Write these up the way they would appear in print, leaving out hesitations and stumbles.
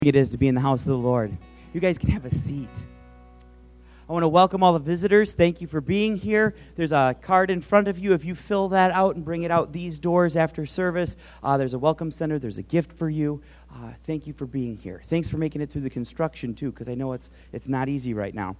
It is to be in the house of the Lord. You guys can have a seat. I want to welcome all the visitors. Thank you for being here. There's a card in front of you. If you fill that out and bring it out these doors after service, there's a welcome center. There's a gift for you. Thank you for being here. Thanks for making it through the construction, too, because I know it's not easy right now.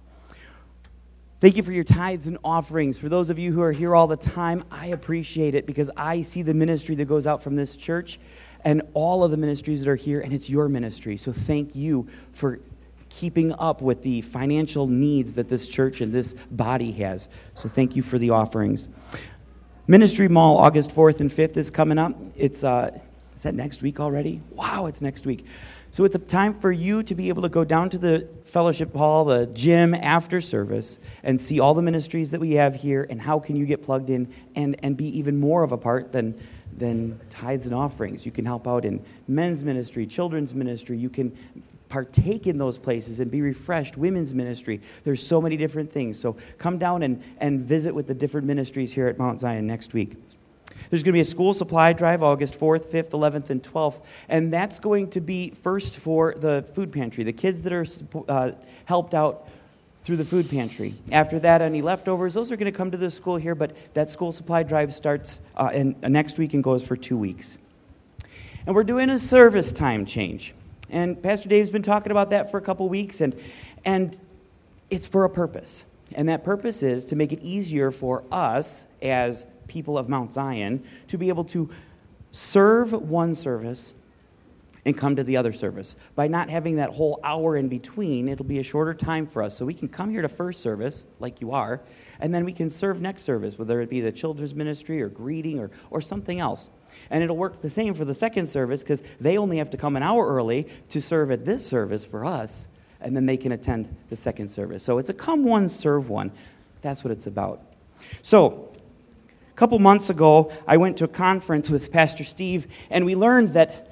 Thank you for your tithes and offerings. For those of you who are here all the time, I appreciate it because I see the ministry that goes out from this church and all of the ministries that are here, and it's your ministry. So thank you for keeping up with the financial needs that this church and this body has. So thank you for the offerings. Ministry Mall, August 4th and 5th is coming up. Is that next week already? Wow, it's next week. So it's a time for you to be able to go down to the fellowship hall, the gym after service, and see all the ministries that we have here and how can you get plugged in and be even more of a part than tithes and offerings. You can help out in men's ministry, children's ministry. You can partake in those places and be refreshed. Women's ministry. There's so many different things. So come down and visit with the different ministries here at Mount Zion next week. There's going to be a school supply drive August 4th, 5th, 11th, and 12th. And that's going to be first for the food pantry, the kids that are helped out through the food pantry. After that, any leftovers, those are going to come to the school here, but that school supply drive starts next week and goes for 2 weeks. And we're doing a service time change. And Pastor Dave's been talking about that for a couple weeks, and it's for a purpose. And that purpose is to make it easier for us as people of Mount Zion to be able to serve one service and come to the other service. By not having that whole hour in between, it'll be a shorter time for us. So we can come here to first service, like you are, and then we can serve next service, whether it be the children's ministry or greeting or something else. And it'll work the same for the second service because they only have to come an hour early to serve at this service for us, and then they can attend the second service. So it's a come one, serve one. That's what it's about. So a couple months ago, I went to a conference with Pastor Steve, and we learned that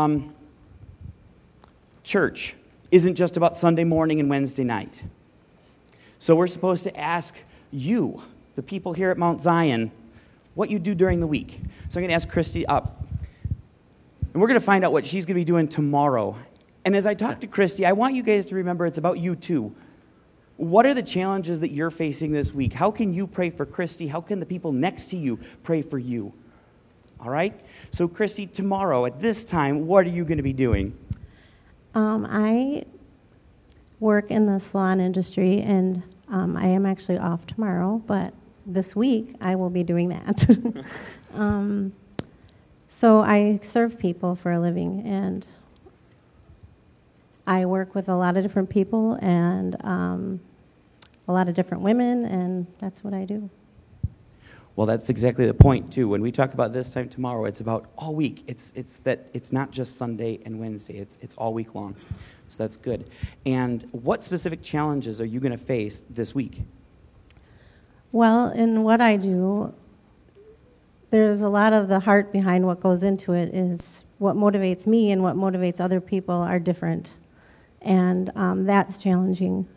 church isn't just about Sunday morning and Wednesday night. So we're supposed to ask you, the people here at Mount Zion, what you do during the week. So I'm going to ask Christy up. And we're going to find out what she's going to be doing tomorrow. And as I talk to Christy, I want you guys to remember it's about you too. What are the challenges that you're facing this week? How can you pray for Christy? How can the people next to you pray for you? All right? So Christy, tomorrow at this time, what are you going to be doing? I work in the salon industry, and I am actually off tomorrow, but this week I will be doing that. So I serve people for a living, and I work with a lot of different people and a lot of different women, and that's what I do. Well, that's exactly the point, too. When we talk about this time tomorrow, it's about all week. It's not just Sunday and Wednesday. It's all week long. So that's good. And what specific challenges are you going to face this week? Well, in what I do, there's a lot of the heart behind what goes into it is what motivates me and what motivates other people are different. And that's challenging.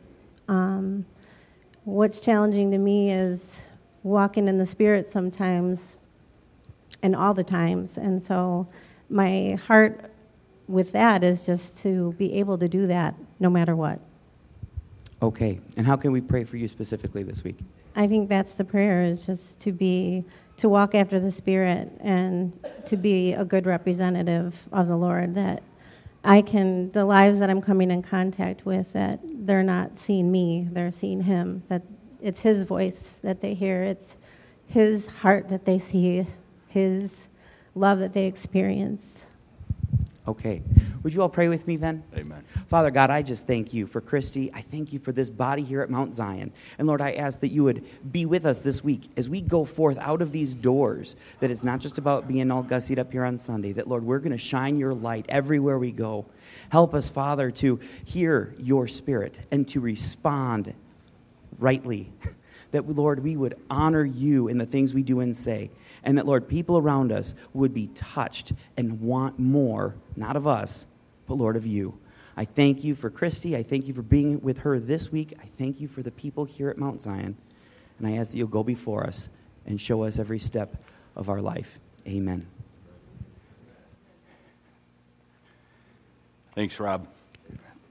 What's challenging to me is walking in the Spirit sometimes and all the times. And so my heart with that is just to be able to do that no matter what. Okay. And how can we pray for you specifically this week? I think that's the prayer, is just to walk after the Spirit and to be a good representative of the Lord, that the lives that I'm coming in contact with, that they're not seeing me, they're seeing Him, that it's His voice that they hear, it's His heart that they see, His love that they experience. Okay. Would you all pray with me then? Amen. Father God, I just thank you for Christy. I thank you for this body here at Mount Zion. And Lord, I ask that you would be with us this week as we go forth out of these doors, that it's not just about being all gussied up here on Sunday, that, Lord, we're going to shine your light everywhere we go. Help us, Father, to hear your Spirit and to respond rightly. That, Lord, we would honor you in the things we do and say. And that, Lord, people around us would be touched and want more, not of us, but, Lord, of you. I thank you for Christy. I thank you for being with her this week. I thank you for the people here at Mount Zion. And I ask that you'll go before us and show us every step of our life. Amen. Thanks, Rob.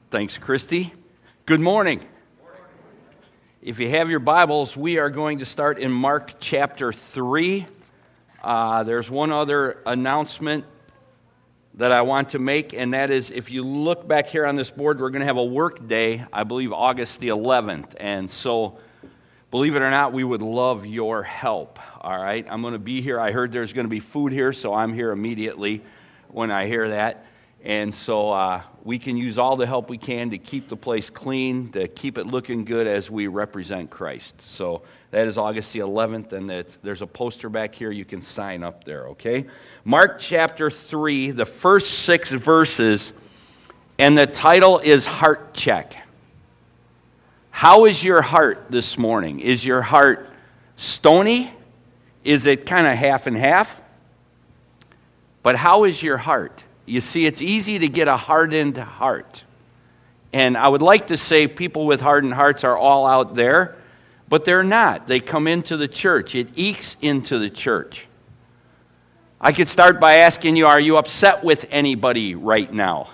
Thanks, Christy. Good morning. If you have your Bibles, we are going to start in Mark chapter 3. There's one other announcement that I want to make, and that is if you look back here on this board, we're going to have a work day, I believe August the 11th. And so, believe it or not, we would love your help. All right, I'm going to be here. I heard there's going to be food here, so I'm here immediately when I hear that. And so we can use all the help we can to keep the place clean, to keep it looking good as we represent Christ. So that is August the 11th, and there's a poster back here. You can sign up there, okay? Mark chapter 3, the first 6 verses, and the title is Heart Check. How is your heart this morning? Is your heart stony? Is it kind of half and half? But how is your heart? You see, it's easy to get a hardened heart. And I would like to say people with hardened hearts are all out there, but they're not. They come into the church. It ekes into the church. I could start by asking you, are you upset with anybody right now?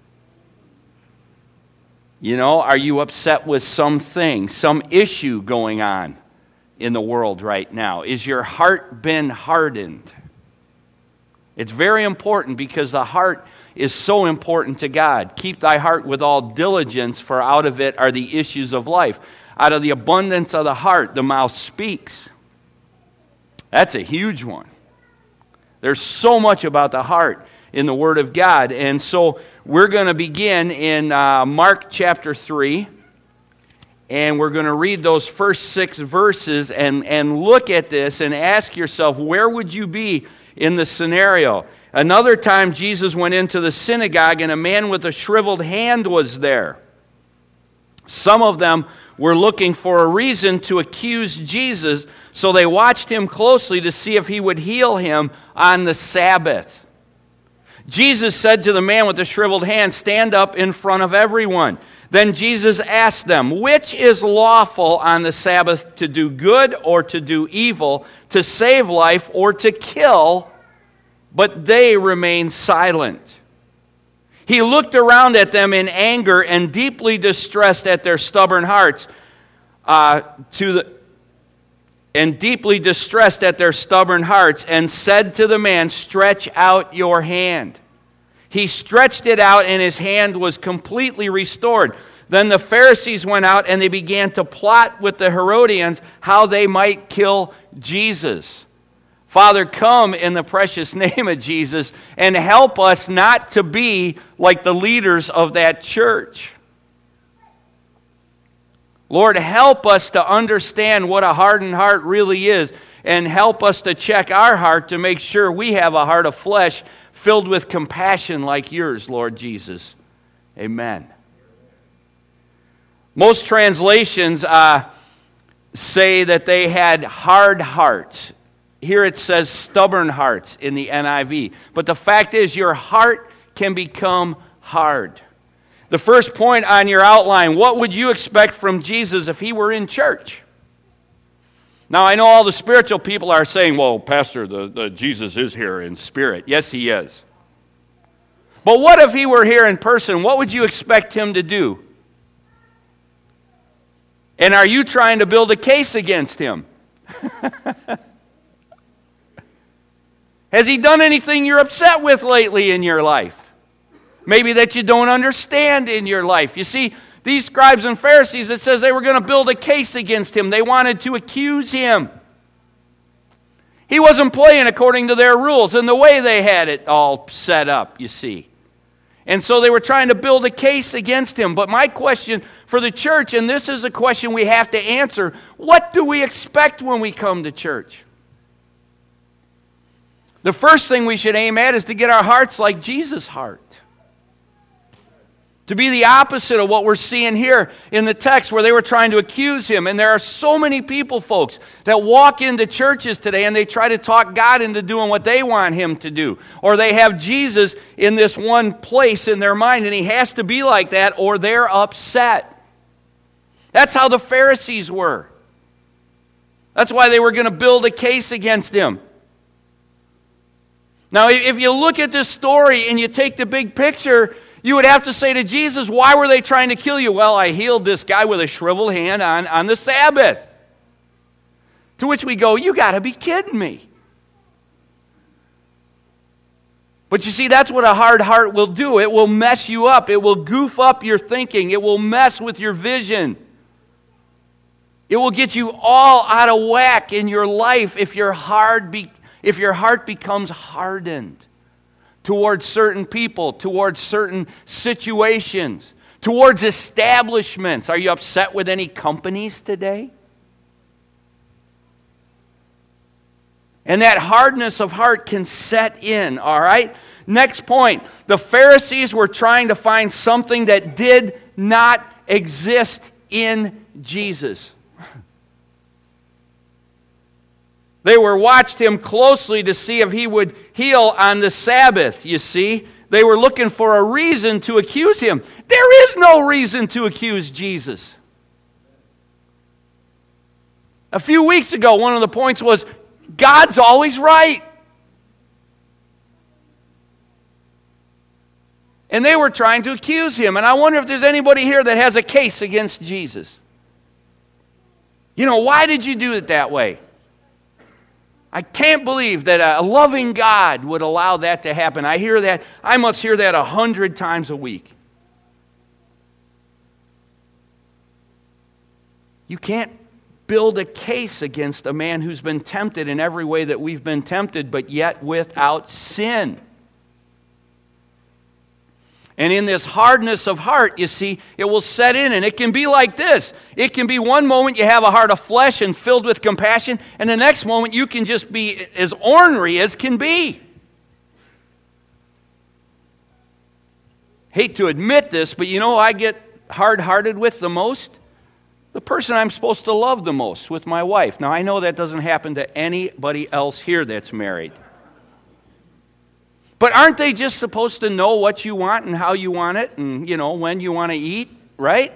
You know, are you upset with something, some issue going on in the world right now? Is your heart been hardened? It's very important because the heart is so important to God. Keep thy heart with all diligence, for out of it are the issues of life. Out of the abundance of the heart, the mouth speaks. That's a huge one. There's so much about the heart in the Word of God. And so we're going to begin in Mark chapter 3. And we're going to read those first 6 verses and look at this and ask yourself, where would you be in the scenario? Another time Jesus went into the synagogue and a man with a shriveled hand was there. Some of them were looking for a reason to accuse Jesus, so they watched him closely to see if he would heal him on the Sabbath. Jesus said to the man with the shriveled hand, "Stand up in front of everyone." Then Jesus asked them, "Which is lawful on the Sabbath, to do good or to do evil, to save life or to kill?" But they remained silent. He looked around at them in anger and deeply distressed at their stubborn hearts, and said to the man, "Stretch out your hand." He stretched it out, and his hand was completely restored. Then the Pharisees went out, and they began to plot with the Herodians how they might kill Jesus. Father, come in the precious name of Jesus and help us not to be like the leaders of that church. Lord, help us to understand what a hardened heart really is, and help us to check our heart to make sure we have a heart of flesh filled with compassion like yours, Lord Jesus. Amen. Most translations say that they had hard hearts. Here it says stubborn hearts in the NIV. But the fact is, your heart can become hard. The first point on your outline, what would you expect from Jesus if he were in church? Now, I know all the spiritual people are saying, well, Pastor, the Jesus is here in spirit. Yes, he is. But what if he were here in person? What would you expect him to do? And are you trying to build a case against him? Has he done anything you're upset with lately in your life? Maybe that you don't understand in your life. You see, these scribes and Pharisees, it says they were going to build a case against him. They wanted to accuse him. He wasn't playing according to their rules and the way they had it all set up, you see. And so they were trying to build a case against him. But my question for the church, and this is a question we have to answer, what do we expect when we come to church? The first thing we should aim at is to get our hearts like Jesus' heart. To be the opposite of what we're seeing here in the text where they were trying to accuse him. And there are so many people, folks, that walk into churches today and they try to talk God into doing what they want him to do. Or they have Jesus in this one place in their mind and he has to be like that or they're upset. That's how the Pharisees were. That's why they were going to build a case against him. Now, if you look at this story and you take the big picture, You would have to say to Jesus, why were they trying to kill you? Well, I healed this guy with a shriveled hand on the Sabbath. To which we go, you got to be kidding me. But you see, that's what a hard heart will do. It will mess you up. It will goof up your thinking. It will mess with your vision. It will get you all out of whack in your life if your heart becomes hardened towards certain people, towards certain situations, towards establishments. Are you upset with any companies today? And that hardness of heart can set in, all right? Next point. The Pharisees were trying to find something that did not exist in Jesus. They watched him closely to see if he would heal on the Sabbath, you see. They were looking for a reason to accuse him. There is no reason to accuse Jesus. A few weeks ago, one of the points was, God's always right. And they were trying to accuse him. And I wonder if there's anybody here that has a case against Jesus. Why did you do it that way? I can't believe that a loving God would allow that to happen. I hear that. I must hear that 100 times a week. You can't build a case against a man who's been tempted in every way that we've been tempted, but yet without sin. And in this hardness of heart, you see, it will set in, and it can be like this. It can be one moment you have a heart of flesh and filled with compassion, and the next moment you can just be as ornery as can be. Hate to admit this, but I get hard-hearted with the most? The person I'm supposed to love the most, with my wife. Now, I know that doesn't happen to anybody else here that's married. But aren't they just supposed to know what you want and how you want it and, when you want to eat, right?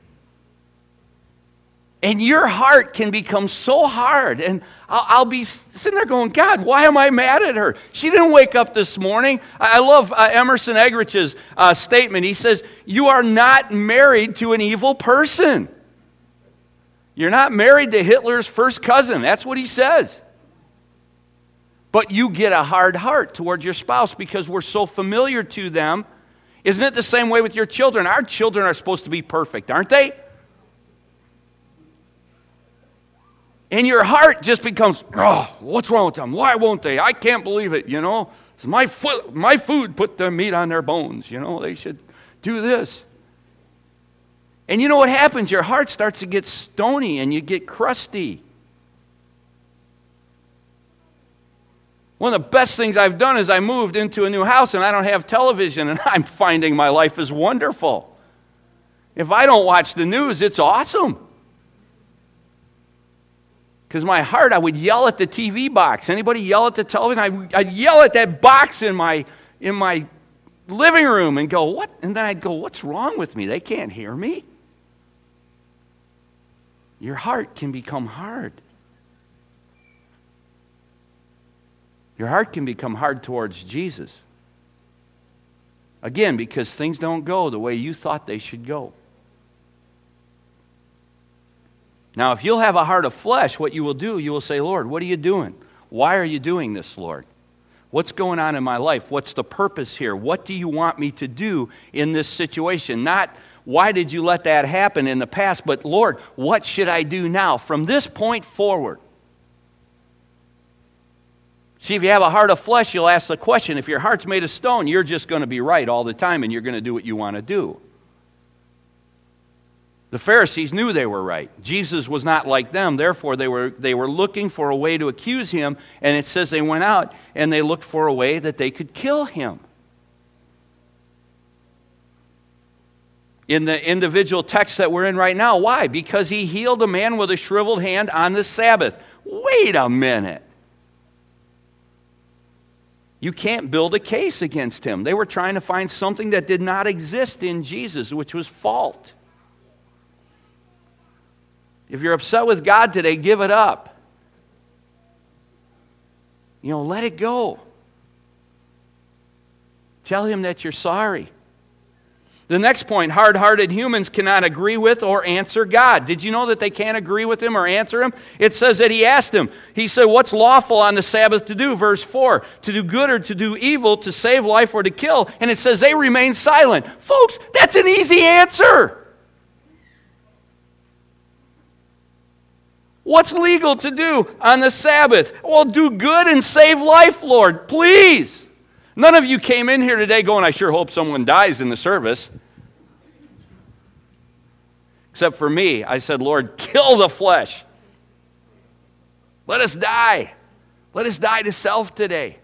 And your heart can become so hard. And I'll be sitting there going, God, why am I mad at her? She didn't wake up this morning. I love Emerson Eggerich's statement. He says, you are not married to an evil person. You're not married to Hitler's first cousin. That's what he says. But you get a hard heart towards your spouse because we're so familiar to them. Isn't it the same way with your children? Our children are supposed to be perfect, aren't they? And your heart just becomes, oh, what's wrong with them? Why won't they? I can't believe it, It's my food put the meat on their bones, They should do this. And you know what happens? Your heart starts to get stony and you get crusty. One of the best things I've done is I moved into a new house and I don't have television, and I'm finding my life is wonderful. If I don't watch the news, it's awesome. Because my heart, I would yell at the TV box. Anybody yell at the television? I'd yell at that box in my living room and go, what? And then I'd go, what's wrong with me? They can't hear me. Your heart can become hard. Your heart can become hard towards Jesus. Again, because things don't go the way you thought they should go. Now, if you'll have a heart of flesh, what you will do, you will say, Lord, what are you doing? Why are you doing this, Lord? What's going on in my life? What's the purpose here? What do you want me to do in this situation? Not, why did you let that happen in the past, but Lord, what should I do now from this point forward? See, if you have a heart of flesh, you'll ask the question, if your heart's made of stone, you're just going to be right all the time and you're going to do what you want to do. The Pharisees knew they were right. Jesus was not like them. Therefore, they were looking for a way to accuse him, and it says they went out and they looked for a way that they could kill him. In the individual text that we're in right now, why? Because he healed a man with a shriveled hand on the Sabbath. Wait a minute. You can't build a case against him. They were trying to find something that did not exist in Jesus, which was fault. If you're upset with God today, give it up. Let it go. Tell him that you're sorry. The next point, hard-hearted humans cannot agree with or answer God. Did you know that they can't agree with Him or answer Him? It says that He asked him. He said, what's lawful on the Sabbath to do? Verse 4, to do good or to do evil, to save life or to kill. And it says they remain silent. Folks, that's an easy answer. What's legal to do on the Sabbath? Well, do good and save life, Lord, please. None of you came in here today going, I sure hope someone dies in the service. Except for me, I said, Lord, kill the flesh. Let us die. Let us die to self today.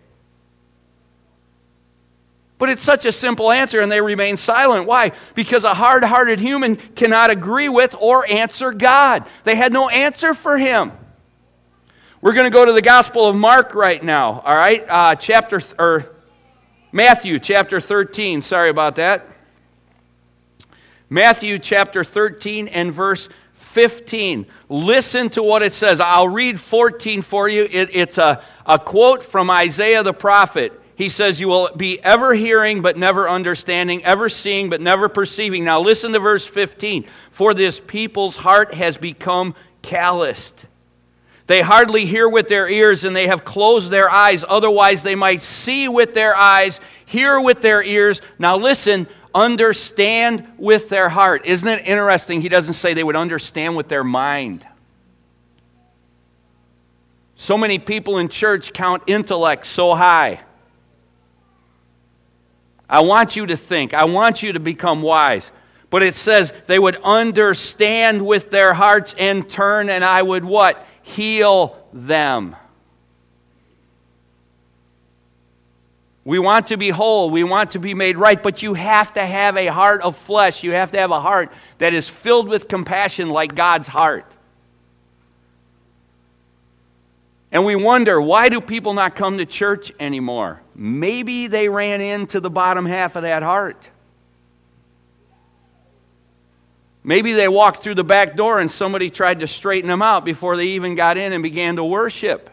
But it's such a simple answer, and they remain silent. Why? Because a hard-hearted human cannot agree with or answer God. They had no answer for Him. We're going to go to the Gospel of Mark right now, all right? Matthew chapter 13. Sorry about that. Matthew chapter 13 and verse 15. Listen to what it says. I'll read 14 for you. It's a quote from Isaiah the prophet. He says, you will be ever hearing but never understanding, ever seeing but never perceiving. Now listen to verse 15. For this people's heart has become calloused. They hardly hear with their ears, and they have closed their eyes. Otherwise, they might see with their eyes, hear with their ears. Now listen, understand with their heart. Isn't it interesting? He doesn't say they would understand with their mind. So many people in church count intellect so high. I want you to think. I want you to become wise. But it says they would understand with their hearts and turn, and I would what? Heal them. We want to be whole. We want to be made right. But you have to have a heart of flesh. You have to have a heart that is filled with compassion like God's heart. And we wonder, why do people not come to church anymore? Maybe they ran into the bottom half of that heart. Maybe they walked through the back door and somebody tried to straighten them out before they even got in and began to worship.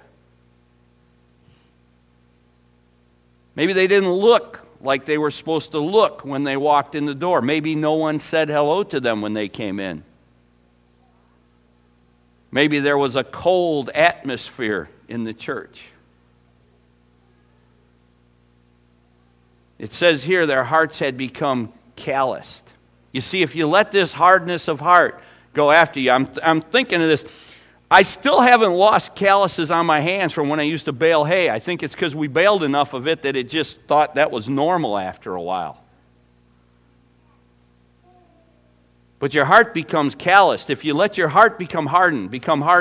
Maybe they didn't look like they were supposed to look when they walked in the door. Maybe no one said hello to them when they came in. Maybe there was a cold atmosphere in the church. It says here their hearts had become calloused. You see, if you let this hardness of heart go after you, I'm thinking of this. I still haven't lost calluses on my hands from when I used to bale hay. I think it's because we baled enough of it that it just thought that was normal after a while. But your heart becomes calloused. If you let your heart become hardened,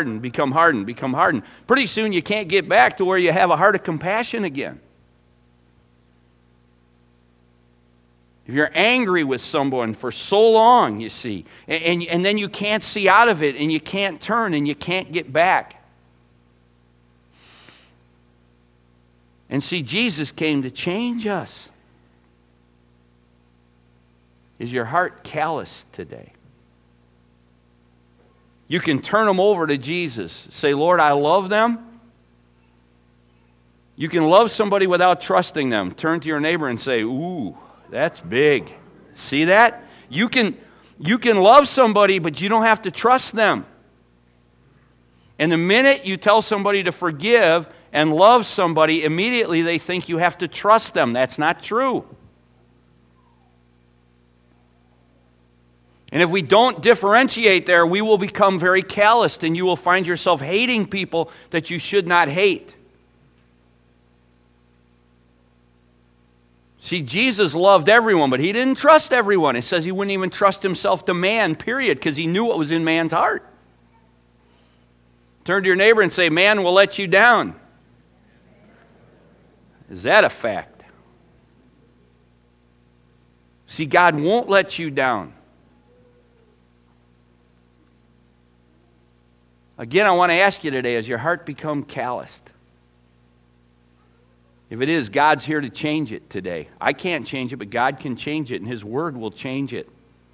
pretty soon you can't get back to where you have a heart of compassion again. If you're angry with someone for so long, you see, and then you can't see out of it, and you can't turn, and you can't get back. And see, Jesus came to change us. Is your heart callous today? You can turn them over to Jesus. Say, Lord, I love them. You can love somebody without trusting them. Turn to your neighbor and say, ooh, that's big. See that? You can love somebody, but you don't have to trust them. And the minute you tell somebody to forgive and love somebody, immediately they think you have to trust them. That's not true. And if we don't differentiate there, we will become very calloused, and you will find yourself hating people that you should not hate. See, Jesus loved everyone, but He didn't trust everyone. It says He wouldn't even trust Himself to man, period, because He knew what was in man's heart. Turn to your neighbor and say, man will let you down. Is that a fact? See, God won't let you down. Again, I want to ask you today, has your heart become calloused? If it is, God's here to change it today. I can't change it, but God can change it, and His Word will change it.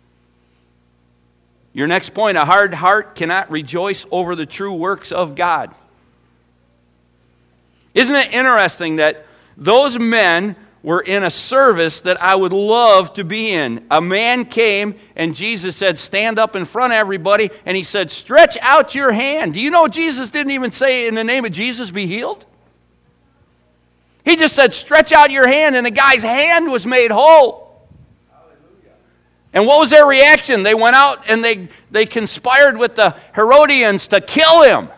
Your next point, a hard heart cannot rejoice over the true works of God. Isn't it interesting that those men were in a service that I would love to be in. A man came and Jesus said, stand up in front of everybody, and he said, stretch out your hand. Do you know Jesus didn't even say, in the name of Jesus, be healed? He just said, stretch out your hand, and the guy's hand was made whole. And what was their reaction? They went out and they conspired with the Herodians to kill him.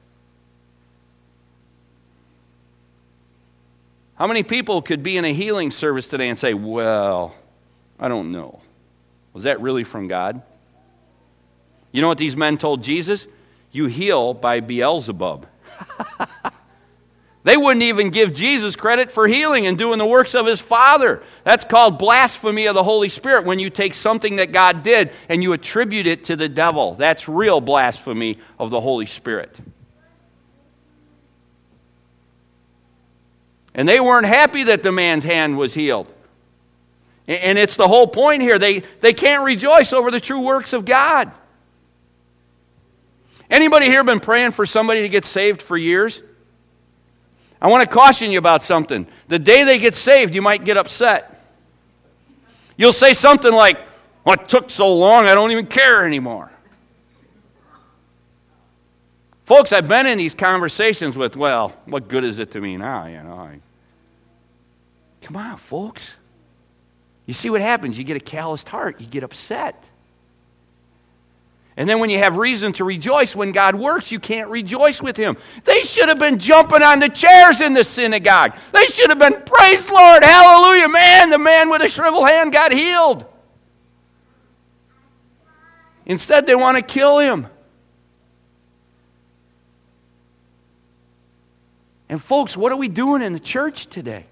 How many people could be in a healing service today and say, well, I don't know. Was that really from God? You know what these men told Jesus? You heal by Beelzebub. They wouldn't even give Jesus credit for healing and doing the works of his Father. That's called blasphemy of the Holy Spirit, when you take something that God did and you attribute it to the devil. That's real blasphemy of the Holy Spirit. And they weren't happy that the man's hand was healed. And it's the whole point here. They can't rejoice over the true works of God. Anybody here been praying for somebody to get saved for years? I want to caution you about something. The day they get saved, you might get upset. You'll say something like, well, it took so long, I don't even care anymore. Folks, I've been in these conversations with, well, what good is it to me now, Come on, folks. You see what happens? You get a calloused heart. You get upset. And then when you have reason to rejoice when God works, you can't rejoice with him. They should have been jumping on the chairs in the synagogue. They should have been, praise the Lord, hallelujah, man, the man with a shriveled hand got healed. Instead, they want to kill him. And folks, what are we doing in the church today?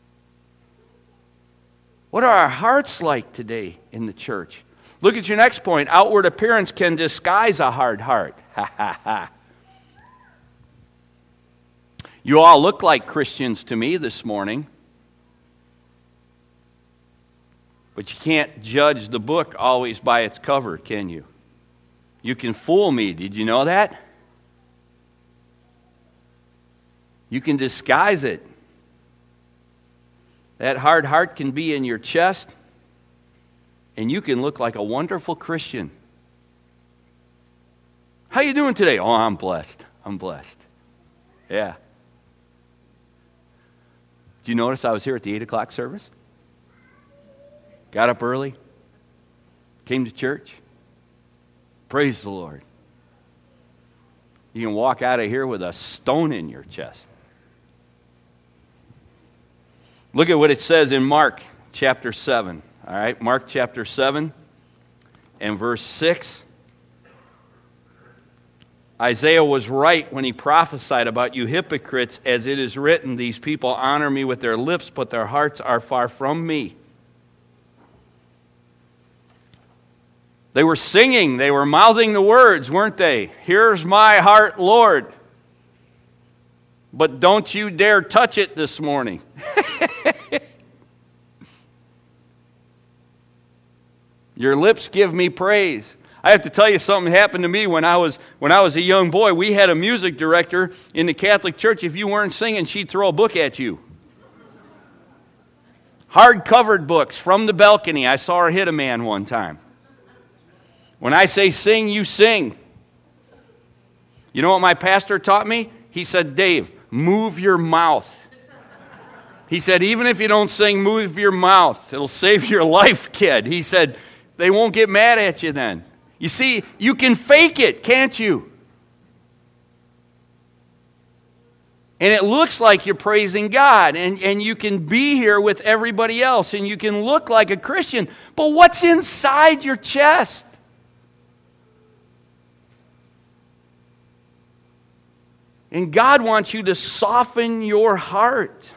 What are our hearts like today in the church? Look at your next point. Outward appearance can disguise a hard heart. Ha ha ha. You all look like Christians to me this morning. But you can't judge the book always by its cover, can you? You can fool me. Did you know that? You can disguise it. That hard heart can be in your chest, and you can look like a wonderful Christian. How you doing today? Oh, I'm blessed. I'm blessed. Yeah. Did you notice I was here at the 8 o'clock service? Got up early. Came to church. Praise the Lord. You can walk out of here with a stone in your chest. Look at what it says in Mark chapter 7. All right, Mark chapter 7 and verse 6. Isaiah was right when he prophesied about you hypocrites, as it is written, these people honor me with their lips, but their hearts are far from me. They were singing, they were mouthing the words, weren't they? Here's my heart, Lord. But don't you dare touch it this morning. Your lips give me praise. I have to tell you something happened to me when I was a young boy. We had a music director in the Catholic Church. If you weren't singing, she'd throw a book at you. Hard-covered books from the balcony. I saw her hit a man one time. When I say sing, you sing. You know what my pastor taught me? He said, Dave, move your mouth. He said, even if you don't sing, move your mouth. It'll save your life, kid. He said, they won't get mad at you then. You see, you can fake it, can't you? And it looks like you're praising God, and you can be here with everybody else, and you can look like a Christian, but what's inside your chest? And God wants you to soften your heart.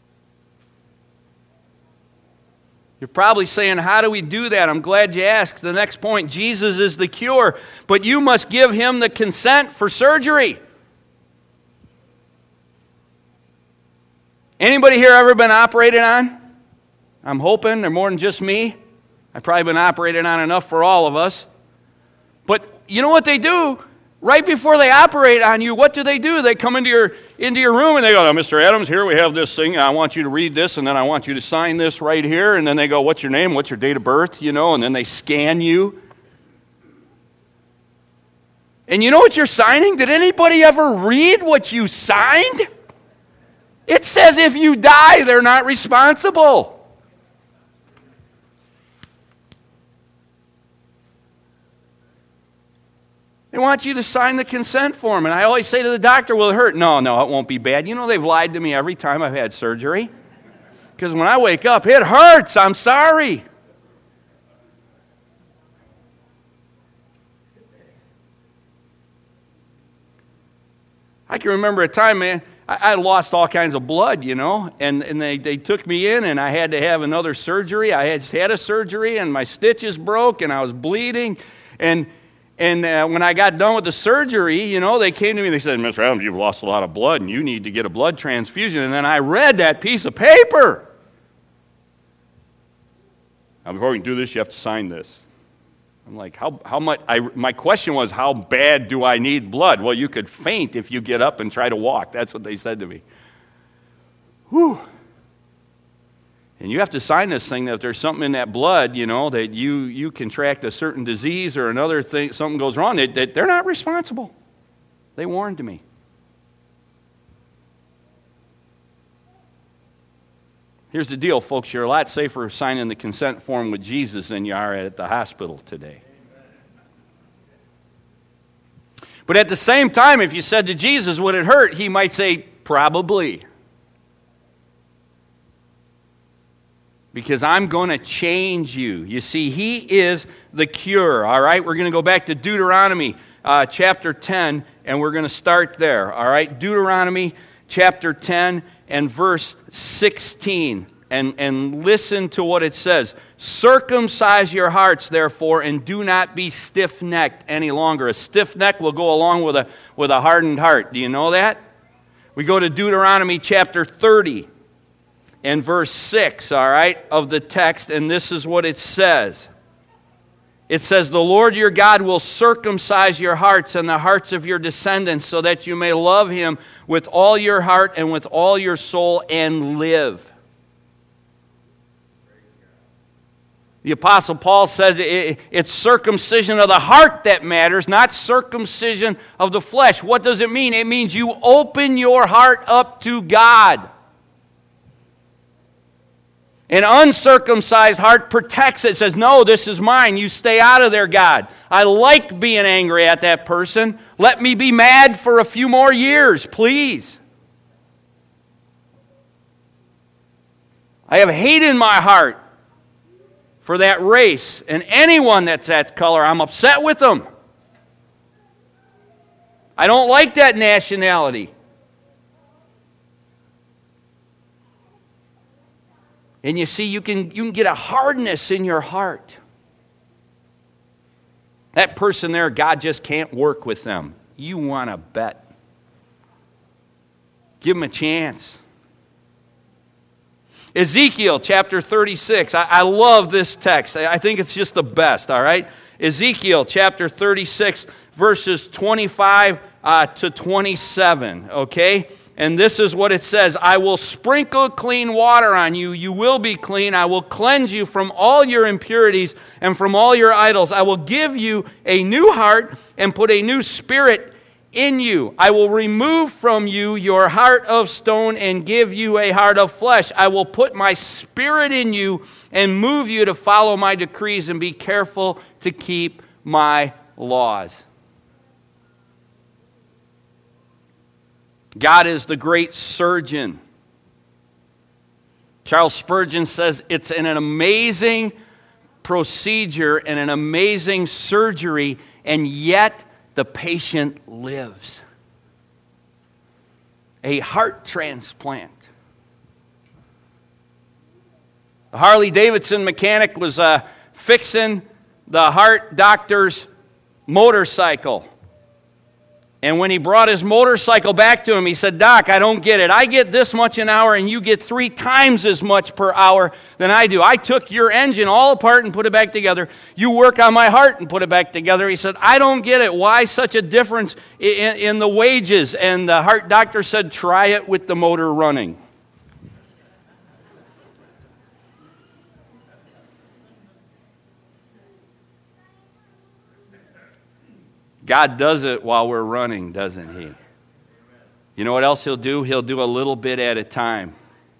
You're probably saying, how do we do that? I'm glad you asked. The next point, Jesus is the cure, but you must give him the consent for surgery. Anybody here ever been operated on? I'm hoping they're more than just me. I've probably been operated on enough for all of us. But you know what they do? Right before they operate on you, what do? They come into your room and they go, "Now, Mr. Adams, here we have this thing. I want you to read this, and then I want you to sign this right here." And then they go, "What's your name? What's your date of birth?" And then they scan you. And you know what you're signing? Did anybody ever read what you signed? It says if you die, they're not responsible. They want you to sign the consent form. And I always say to the doctor, "Will it hurt?" No, it won't be bad. They've lied to me every time I've had surgery. Because when I wake up, it hurts. I'm sorry. I can remember a time, man, I lost all kinds of blood, and they took me in, and I had to have another surgery. I had a surgery, and my stitches broke, and I was bleeding. And when I got done with the surgery, they came to me and they said, "Mr. Adams, you've lost a lot of blood, and you need to get a blood transfusion." And then I read that piece of paper. Now, before we can do this, you have to sign this. I'm like, how much? My question was, how bad do I need blood? Well, you could faint if you get up and try to walk. That's what they said to me. Whew. And you have to sign this thing that if there's something in that blood, that you contract a certain disease or another thing, something goes wrong, that they're not responsible. They warned me. Here's the deal, folks. You're a lot safer signing the consent form with Jesus than you are at the hospital today. But at the same time, if you said to Jesus, "Would it hurt?" He might say, "Probably. Because I'm going to change you." You see, He is the cure, all right? We're going to go back to Deuteronomy chapter 10, and we're going to start there, all right? Deuteronomy chapter 10 and verse 16. And listen to what it says. "Circumcise your hearts, therefore, and do not be stiff-necked any longer." A stiff neck will go along with a hardened heart. Do you know that? We go to Deuteronomy chapter 30 and verse 6, all right, of the text, and this is what it says. It says, "The Lord your God will circumcise your hearts and the hearts of your descendants, so that you may love Him with all your heart and with all your soul and live." The Apostle Paul says it's circumcision of the heart that matters, not circumcision of the flesh. What does it mean? It means you open your heart up to God. An uncircumcised heart protects it. It says, "No, this is mine. You stay out of there, God. I like being angry at that person. Let me be mad for a few more years, please. I have hate in my heart for that race, and anyone that's that color, I'm upset with them. I don't like that nationality." And you see, you can get a hardness in your heart. That person there, God just can't work with them. You want to bet. Give them a chance. Ezekiel chapter 36. I love this text. I think it's just the best, all right? Ezekiel chapter 36, verses 25 to 27, okay? And this is what it says. "I will sprinkle clean water on you. You will be clean. I will cleanse you from all your impurities and from all your idols. I will give you a new heart and put a new spirit in you. I will remove from you your heart of stone and give you a heart of flesh. I will put my spirit in you and move you to follow my decrees and be careful to keep my laws." God is the great surgeon. Charles Spurgeon says it's an amazing procedure and an amazing surgery, and yet the patient lives. A heart transplant. The Harley-Davidson mechanic was fixing the heart doctor's motorcycle. And when he brought his motorcycle back to him, he said, "Doc, I don't get it. I get this much an hour and you get 3 times as much per hour than I do. I took your engine all apart and put it back together. You work on my heart and put it back together." He said, "I don't get it. Why such a difference in the wages?" And the heart doctor said, "Try it with the motor running." God does it while we're running, doesn't He? You know what else He'll do? He'll do a little bit at a time.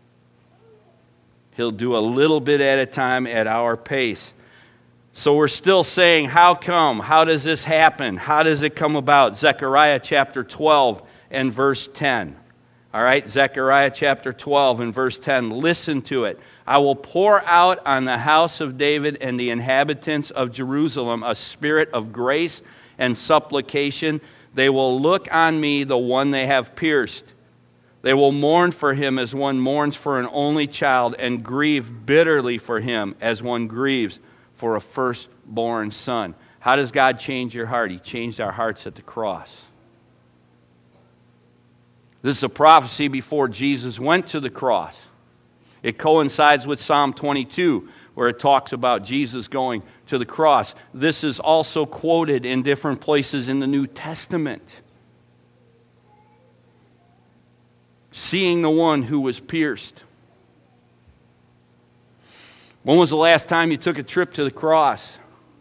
He'll do a little bit at a time at our pace. So we're still saying, how come? How does this happen? How does it come about? Zechariah chapter 12 and verse 10. All right, Zechariah chapter 12 and verse 10. Listen to it. "I will pour out on the house of David and the inhabitants of Jerusalem a spirit of grace and supplication. They will look on me, the one they have pierced. They will mourn for him as one mourns for an only child, and grieve bitterly for him as one grieves for a firstborn son." How does God change your heart? He changed our hearts at the cross. This is a prophecy before Jesus went to the cross. It coincides with Psalm 22, where it talks about Jesus going to the cross. This is also quoted in different places in the New Testament. Seeing the one who was pierced. When was the last time you took a trip to the cross?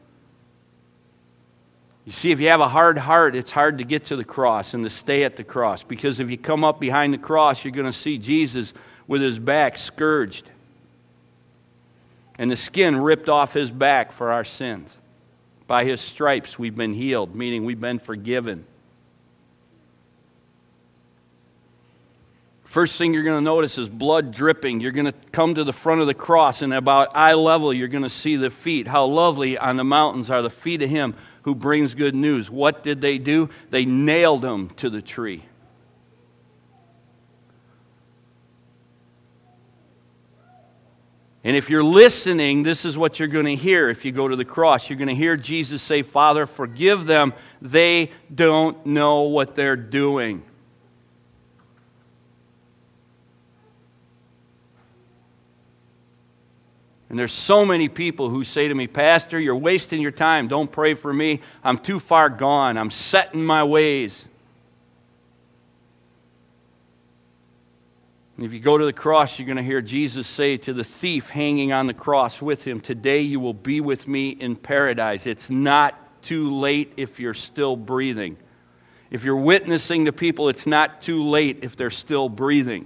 You see, if you have a hard heart, it's hard to get to the cross and to stay at the cross. Because if you come up behind the cross, you're going to see Jesus with his back scourged and the skin ripped off his back for our sins. By his stripes we've been healed, meaning we've been forgiven. First thing you're going to notice is blood dripping. You're going to come to the front of the cross, and about eye level you're going to see the feet. How lovely on the mountains are the feet of him who brings good news. What did they do? They nailed him to the tree. And if you're listening, this is what you're going to hear if you go to the cross. You're going to hear Jesus say, "Father, forgive them. They don't know what they're doing." And there's so many people who say to me, "Pastor, you're wasting your time. Don't pray for me. I'm too far gone. I'm set in my ways." And if you go to the cross, you're going to hear Jesus say to the thief hanging on the cross with him, "Today you will be with me in paradise." It's not too late if you're still breathing. If you're witnessing to people, it's not too late if they're still breathing.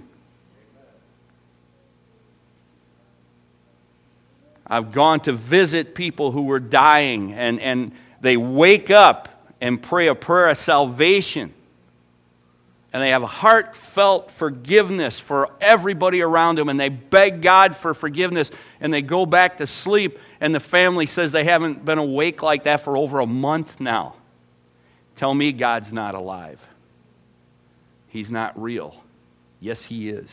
I've gone to visit people who were dying, and they wake up and pray a prayer of salvation. And they have a heartfelt forgiveness for everybody around them, and they beg God for forgiveness, and they go back to sleep, and the family says they haven't been awake like that for over a month now. Tell me God's not alive. He's not real. Yes, He is.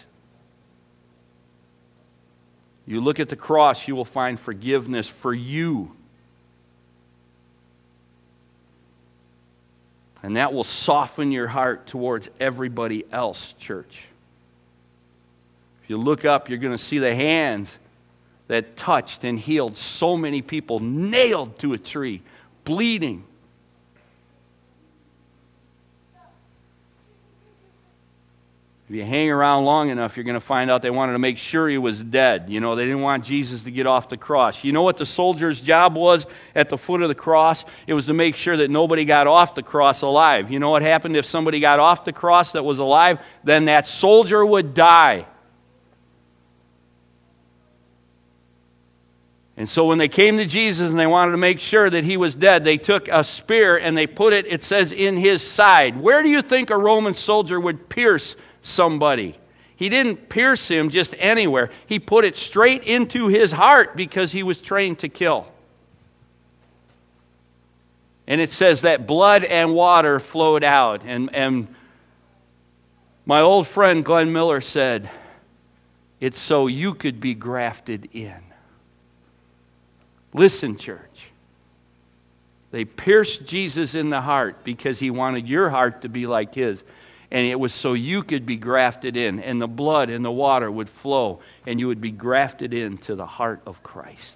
You look at the cross, you will find forgiveness for you. And that will soften your heart towards everybody else, church. If you look up, you're going to see the hands that touched and healed so many people, nailed to a tree, bleeding. If you hang around long enough, you're going to find out they wanted to make sure he was dead. You know, they didn't want Jesus to get off the cross. You know what the soldier's job was at the foot of the cross? It was to make sure that nobody got off the cross alive. You know what happened if somebody got off the cross that was alive? Then that soldier would die. And so when they came to Jesus and they wanted to make sure that he was dead, they took a spear and they put it, it says, in his side. Where do you think a Roman soldier would pierce somebody? He didn't pierce him just anywhere. He put it straight into his heart because he was trained to kill. And it says that blood and water flowed out. And my old friend Glenn Miller said, it's so you could be grafted in. Listen, church. They pierced Jesus in the heart because he wanted your heart to be like his. And it was so you could be grafted in, and the blood and the water would flow, and you would be grafted into the heart of Christ.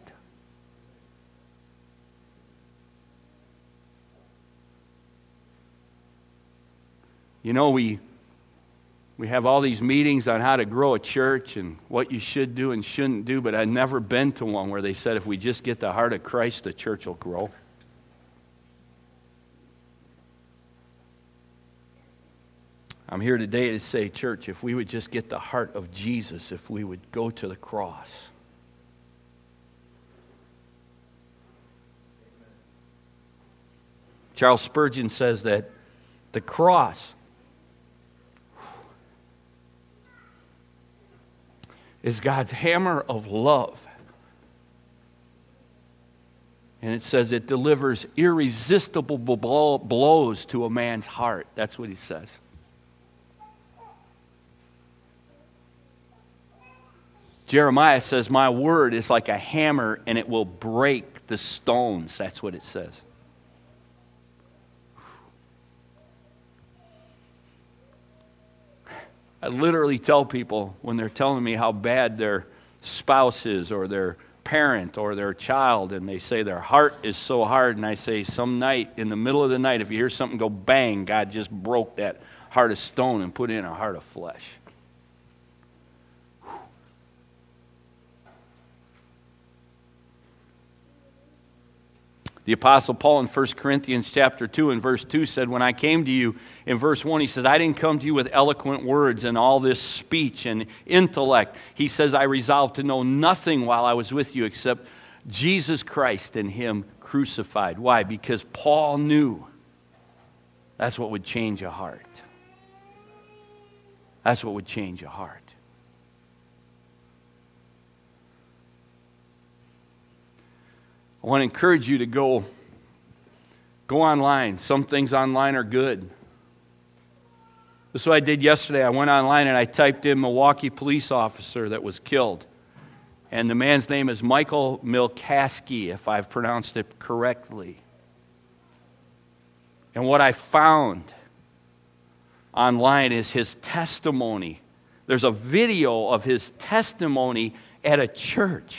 You know, we have all these meetings on how to grow a church and what you should do and shouldn't do, but I've never been to one where they said if we just get the heart of Christ, the church will grow. I'm here today to say, church, if we would just get the heart of Jesus, if we would go to the cross. Charles Spurgeon says that the cross is God's hammer of love. And it says it delivers irresistible blows to a man's heart. That's what he says. Jeremiah says, my word is like a hammer and it will break the stones. That's what it says. I literally tell people when they're telling me how bad their spouse is or their parent or their child, and they say their heart is so hard, and I say some night, in the middle of the night, if you hear something go bang, God just broke that heart of stone and put in a heart of flesh. The Apostle Paul in 1 Corinthians chapter 2 and verse 2 said, when I came to you, in verse 1, he says, I didn't come to you with eloquent words and all this speech and intellect. He says, I resolved to know nothing while I was with you except Jesus Christ and him crucified. Why? Because Paul knew that's what would change a heart. That's what would change a heart. I want to encourage you to go online. Some things online are good. This is what I did yesterday. I went online and I typed in Milwaukee police officer that was killed. And the man's name is Michael Milkowski, if I've pronounced it correctly. And what I found online is his testimony. There's a video of his testimony at a church.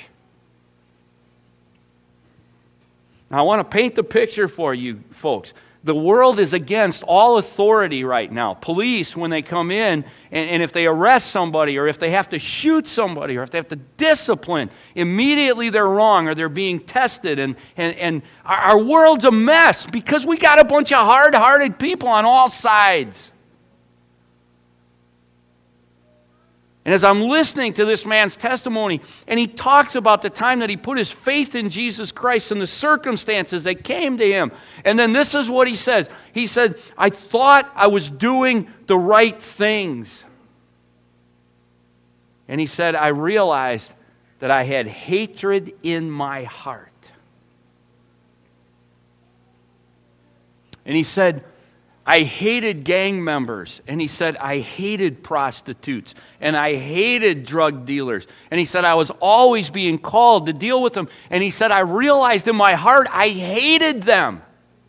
Now, I want to paint the picture for you folks. The world is against all authority right now. Police, when they come in, and if they arrest somebody, or if they have to shoot somebody, or if they have to discipline, immediately they're wrong, or they're being tested. And our world's a mess because we got a bunch of hard-hearted people on all sides. And as I'm listening to this man's testimony, and he talks about the time that he put his faith in Jesus Christ and the circumstances that came to him. And then this is what he says. He said, I thought I was doing the right things. And he said, I realized that I had hatred in my heart. And he said, I hated gang members. And he said, I hated prostitutes. And I hated drug dealers. And he said, I was always being called to deal with them. And he said, I realized in my heart, I hated them.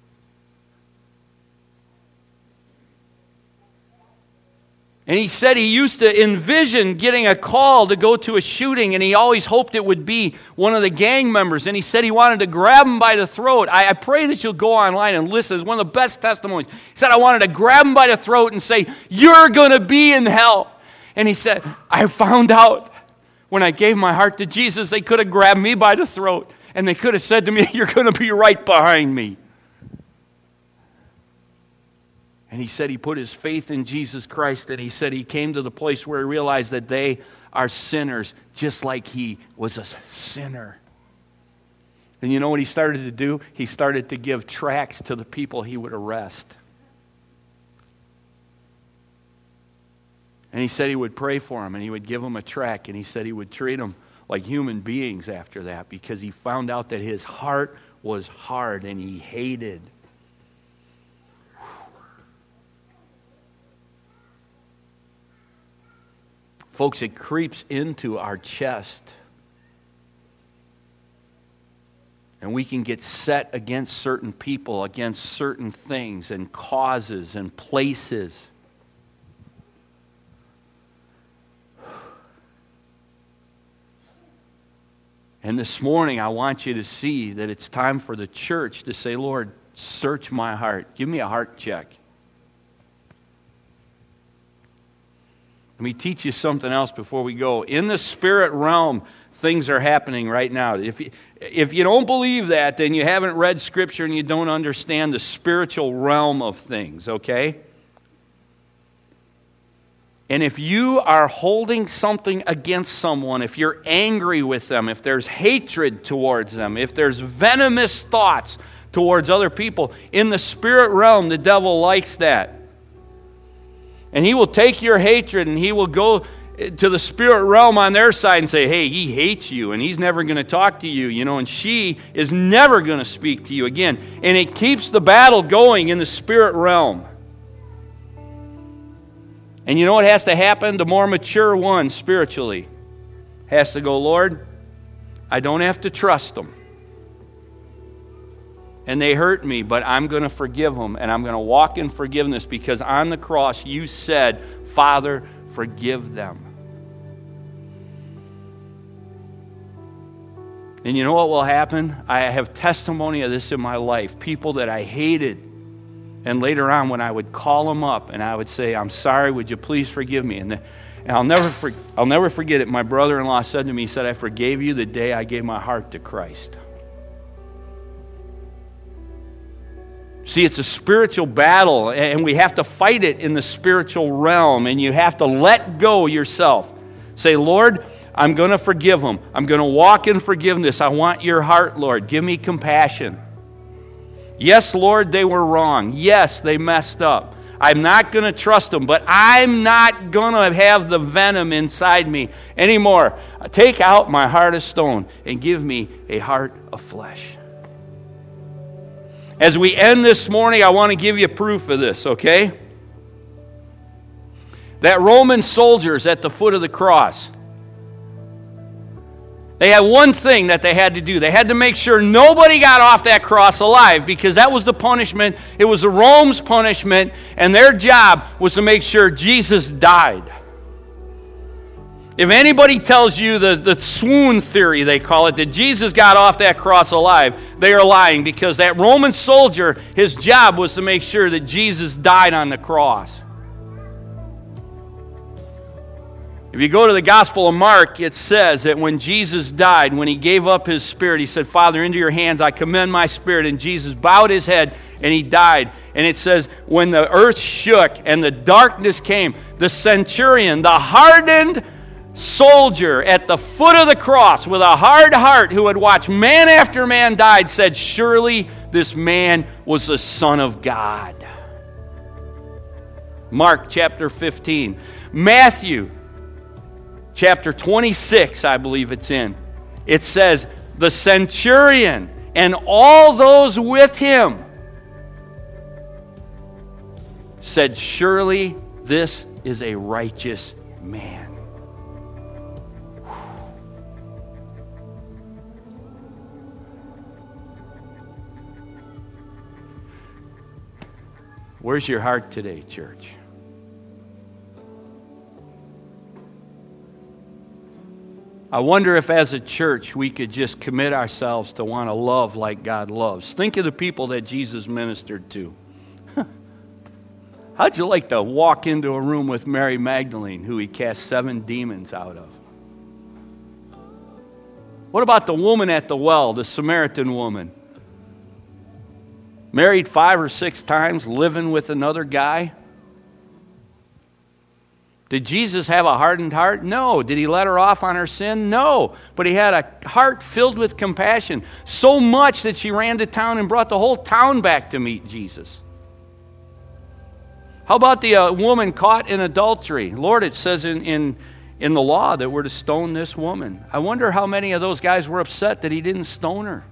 And he said he used to envision getting a call to go to a shooting, and he always hoped it would be one of the gang members. And he said he wanted to grab him by the throat. I pray that you'll go online and listen. It's one of the best testimonies. He said, I wanted to grab him by the throat and say, you're going to be in hell. And he said, I found out when I gave my heart to Jesus, they could have grabbed me by the throat, and they could have said to me, you're going to be right behind me. And he said he put his faith in Jesus Christ, and he said he came to the place where he realized that they are sinners just like he was a sinner. And you know what he started to do? He started to give tracts to the people he would arrest. And he said he would pray for them, and he would give them a tract, and he said he would treat them like human beings after that because he found out that his heart was hard and he hated. Folks, it creeps into our chest. And we can get set against certain people, against certain things and causes and places. And this morning, I want you to see that it's time for the church to say, Lord, search my heart. Give me a heart check. Let me teach you something else before we go. In the spirit realm, things are happening right now. If you don't believe that, then you haven't read Scripture and you don't understand the spiritual realm of things, okay? And if you are holding something against someone, if you're angry with them, if there's hatred towards them, if there's venomous thoughts towards other people, in the spirit realm, the devil likes that. And he will take your hatred and he will go to the spirit realm on their side and say, hey, he hates you and he's never going to talk to you, and she is never going to speak to you again. And it keeps the battle going in the spirit realm. And you know what has to happen? The more mature one spiritually has to go, Lord, I don't have to trust them. And they hurt me, but I'm going to forgive them. And I'm going to walk in forgiveness because on the cross you said, Father, forgive them. And you know what will happen? I have testimony of this in my life. People that I hated. And later on, when I would call them up and I would say, I'm sorry, would you please forgive me? And I'll never forget it. My brother-in-law said to me, he said, I forgave you the day I gave my heart to Christ. See, it's a spiritual battle, and we have to fight it in the spiritual realm, and you have to let go yourself. Say, Lord, I'm going to forgive them. I'm going to walk in forgiveness. I want your heart, Lord. Give me compassion. Yes, Lord, they were wrong. Yes, they messed up. I'm not going to trust them, but I'm not going to have the venom inside me anymore. Take out my heart of stone and give me a heart of flesh. As we end this morning, I want to give you proof of this, okay? That Roman soldiers at the foot of the cross, they had one thing that they had to do. They had to make sure nobody got off that cross alive, because that was the punishment. It was the Rome's punishment, and their job was to make sure Jesus died. If anybody tells you the swoon theory, they call it, that Jesus got off that cross alive, they are lying, because that Roman soldier, his job was to make sure that Jesus died on the cross. If you go to the Gospel of Mark, it says that when Jesus died, when he gave up his spirit, he said, Father, into your hands I commend my spirit. And Jesus bowed his head and he died. And it says, when the earth shook and the darkness came, the centurion, the hardened soldier at the foot of the cross with a hard heart who had watched man after man died, said, surely this man was the Son of God. Mark chapter 15. Matthew chapter 26, I believe it's in. It says, the centurion and all those with him said, surely this is a righteous man. Where's your heart today, church? I wonder if as a church we could just commit ourselves to want to love like God loves. Think of the people that Jesus ministered to. How'd you like to walk into a room with Mary Magdalene, who he cast 7 demons out of? What about the woman at the well, the Samaritan woman? Married 5 or 6 times, living with another guy? Did Jesus have a hardened heart? No. Did he let her off on her sin? No. But he had a heart filled with compassion, so much that she ran to town and brought the whole town back to meet Jesus. How about the woman caught in adultery? Lord, it says in the law that we're to stone this woman. I wonder how many of those guys were upset that he didn't stone her.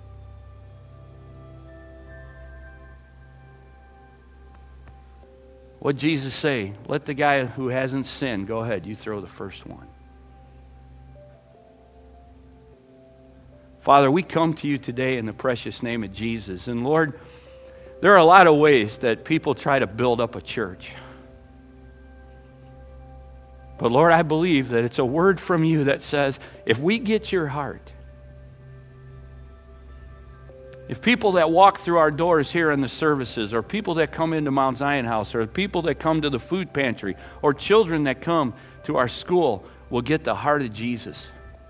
What'd Jesus say? Let the guy who hasn't sinned, go ahead, you throw the first one. Father, we come to you today in the precious name of Jesus. And Lord, there are a lot of ways that people try to build up a church. But Lord, I believe that it's a word from you that says, if we get your heart, if people that walk through our doors here in the services, or people that come into Mount Zion House, or people that come to the food pantry, or children that come to our school will get the heart of Jesus,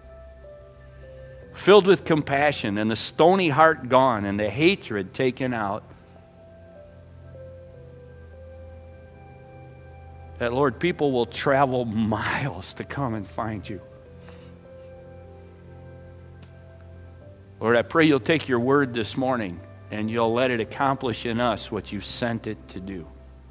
filled with compassion, and the stony heart gone, and the hatred taken out, that, Lord, people will travel miles to come and find you. Lord, I pray you'll take your word this morning and you'll let it accomplish in us what you sent it to do.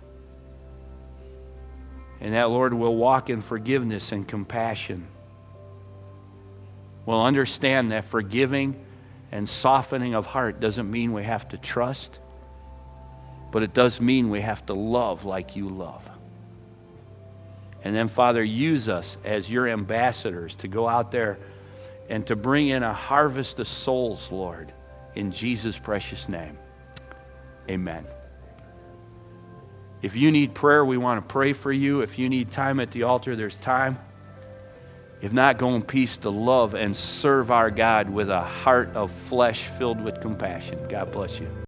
And that, Lord, we'll walk in forgiveness and compassion. We'll understand that forgiving and softening of heart doesn't mean we have to trust, but it does mean we have to love like you love. And then, Father, use us as your ambassadors to go out there and to bring in a harvest of souls, Lord, in Jesus' precious name. Amen. If you need prayer, we want to pray for you. If you need time at the altar, there's time. If not, go in peace to love and serve our God with a heart of flesh filled with compassion. God bless you.